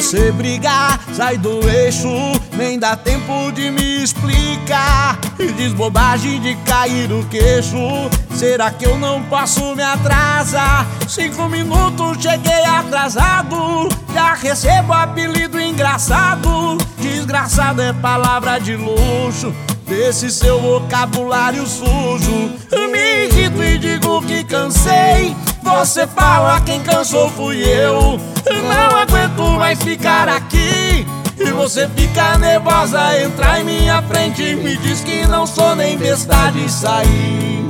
você brigar, sai do eixo, nem dá tempo de me explicar. E diz bobagem de cair o queixo. Será que eu não posso me atrasar? 5 minutos cheguei atrasado, já recebo apelido engraçado. Desgraçado é palavra de luxo desse seu vocabulário sujo. Me irrito e digo que cansei. Você fala quem cansou fui eu. Não aguento mais ficar aqui. E você fica nervosa, entra em minha frente e me diz que não sou nem besta de sair.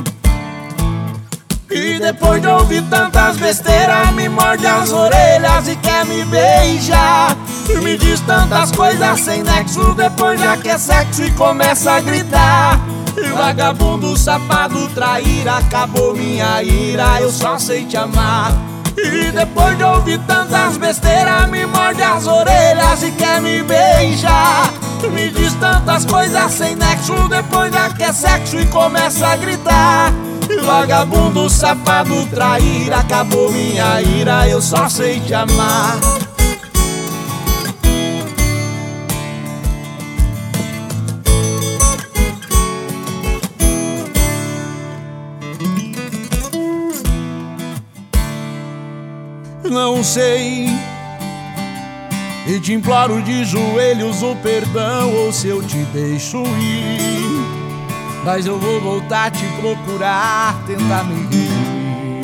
E depois de ouvir tantas besteiras, me morde as orelhas e quer me beijar. E me diz tantas coisas sem nexo, depois já quer sexo e começa a gritar. E vagabundo, safado, traíra, acabou minha ira, eu só sei te amar. E depois de ouvir tantas besteiras, me morde as orelhas e quer me beijar. Me diz tantas coisas sem nexo, depois já quer sexo e começa a gritar. E vagabundo, safado, traíra, acabou minha ira, eu só sei te amar. Não sei, e te imploro de joelhos o perdão, ou se eu te deixo ir, mas eu vou voltar te procurar, tentar me rir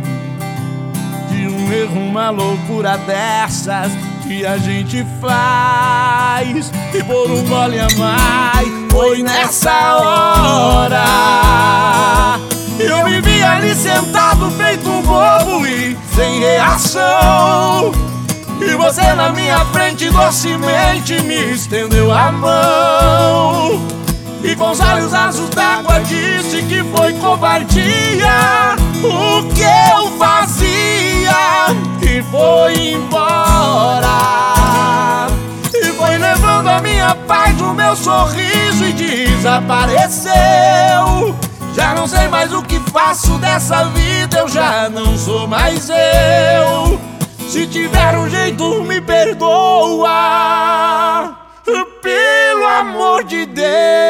de um erro, uma loucura dessas que a gente faz. E por um gole a mais, foi nessa hora eu me vi ali sentado feito um bobo e sem reação. E você na minha frente docemente me estendeu a mão. E com os olhos azuis d'água disse que foi covardia o que eu fazia. E foi embora. E foi levando a minha paz, o meu sorriso e desapareceu. Já não sei mais o que faço dessa vida, eu já não sou mais eu. Se tiver um jeito, me perdoa, pelo amor de Deus.